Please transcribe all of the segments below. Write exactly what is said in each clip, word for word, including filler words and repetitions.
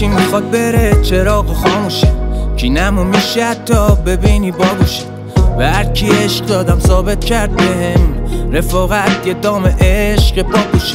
هرکی میخواد بره چراغ خاموشه، کی نمو میشه حتی ببینی باگوشه. و هرکی عشق دادم ثابت کرد بهم، رفاقت یه دام عشق پاپوشه.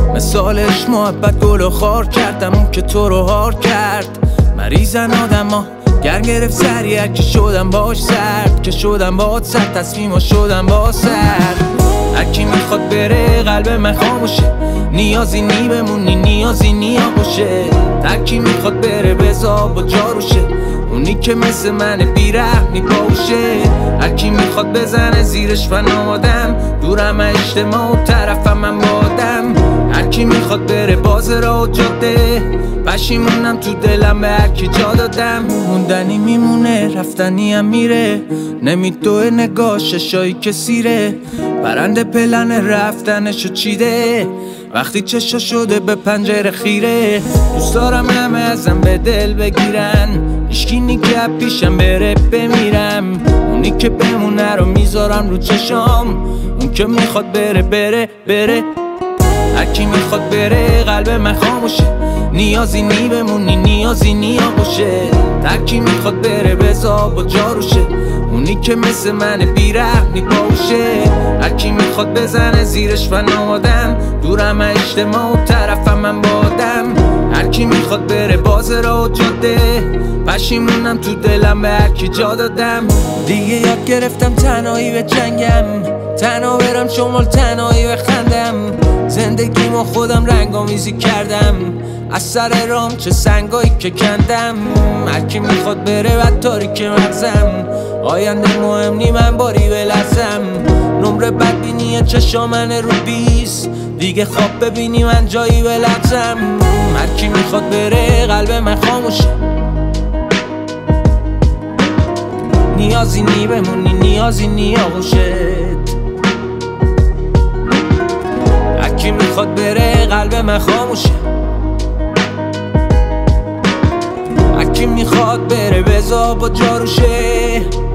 مثالش محبت گل و خار کردم، اون که تو رو هار کرد. مریضن آدم ها گرم گرفت سری، هرکی شدم باش سرد، که شدم باهات سرد، تصمیم ها شدم با سرد. هرکی میخواد بره قلب من خاموشه، نیازی نی بمونی نیازی نیا باشه. هرکی میخواد بره بزا با جاروشه، اونی که مثل من بیرحمی باوشه. هرکی میخواد بزنه زیرش و نامادم، دورم اجتماع و طرفم من بادم. هرکی میخواد بره باز را و جاده، پشیمونم تو دلم به هرکی جا دادم. موندنی میمونه رفتنی هم میره، نمیدوه نگاه ششایی که سیره. برنده پلن رفتنشو چیده، وقتی چشا شده به پنجره خیره. دوست دارم همه ازم به دل بگیرن، هیچکی که پیشم بره بمیرم. اونی که بمونه رو میذارم رو چشام، اون که میخواد بره بره بره. هرکی میخواد بره قلب من خاموشه، نیازی نی بمونی نیازی نیا باشه. هرکی میخواد بره بزا با جاروشه، اونی که مثل من بیرحمی باوشه. هرکی میخواد بزنه زیرش و نامادم، دورم اجتماع و طرفم من بادم. هرکی میخواد بره باز را و جاده، پشیمونم تو دلم به هرکی جا دادم. دیگه یاد گرفتم تنهایی به جنگم، تنها برم شمال تنهایی بخندم. زندگیمو خودم رنگامیزی کردم، از سر رام چه سنگایی که کندم. هرکی میخواد بره بد تاریک مغزم، آینده مهم نی من باری بلرزم. نمره بدبینی چشامن رو بیست، دیگه خواب ببینی من جایی بلرزم. هرکی میخواد بره قلب من خاموشه، نیازی نی بمونی نیازی نیا باشه. هرکی میخواد بره قلب من خاموشه، هرکی میخواد بره بزا با جاروشه.